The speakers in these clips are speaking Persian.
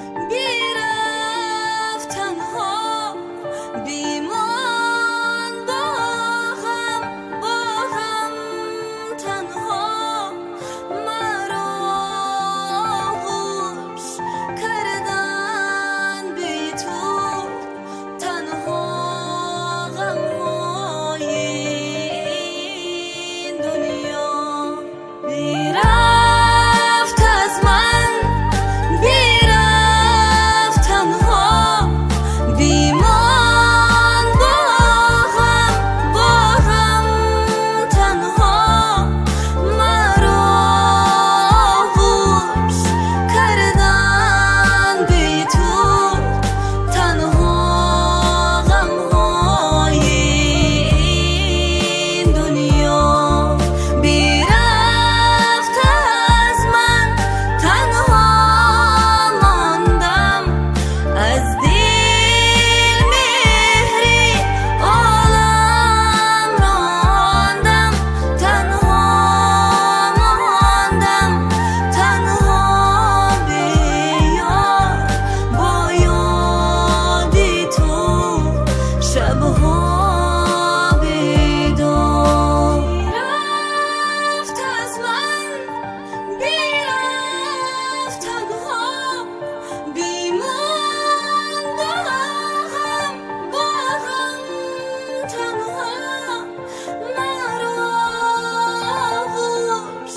بیرفت تنها بیمان با هم تنها مرا خوش کردن بی تو تنها غمهای این دنیا بیرفت از من بیرفت تنها بیمان با هم تنها مرا خوش کردن بی تو تنها غمهای این دنیا بیرفت از من تنها ماندم از دل مهری عالم راندم تنها ماندم تنها به یار با یادی تو شبها بیدار بیرفت از من بیرفت تنها بیمان با هم تنها مرا خوش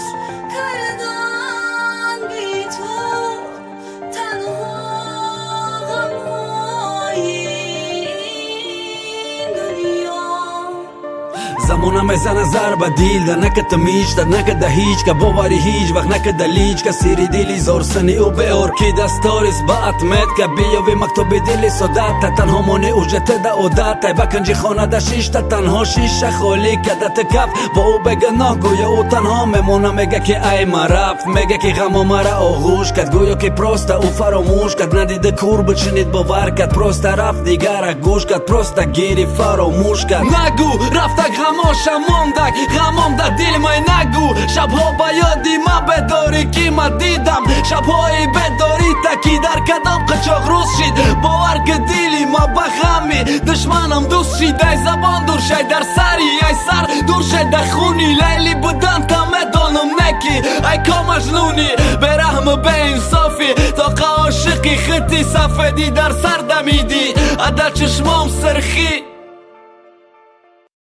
کردن بی تو تنها غمهای این دنیا زمانم میزنه ضربه دیل ده نکده میش ده نکده هیچ که باوری هیچ وقت نکده لیچ که سیری دیلی زور سنی او به ارکی دستاریس با اتمت که بیاوی مکتوب دیلی صدت تنها مونی اوجته ده عدت بکنجی خانه ده شیش ده تنها شیشه خالی که ده تکف با او بگه نه گویا او تنها میمونه میگه که ای ما رفت میگه که غم مرا آغوش کد گویا که پروسته او فراموش کد ندیده کور بچنید باور کد پروسته رفت دیگر گوش کد پروسته گیری فراموش کد نگو رفته غماشم موندک غمام در دل من نگو شبها با یادی ما بداری که ما دیدم شبهای بداری تکی در کدام قچاق روز شید باور که دلی ما بخمی دشمنم دوست شید ای زبان دور شید در سری ای سر دور شید در خونی لیلی بودن تا مدانم نکی ای کا مجنونی به رحم به انصافی تا عاشقی خطی سفدی در سر دمیدی عدد چشمام سرخی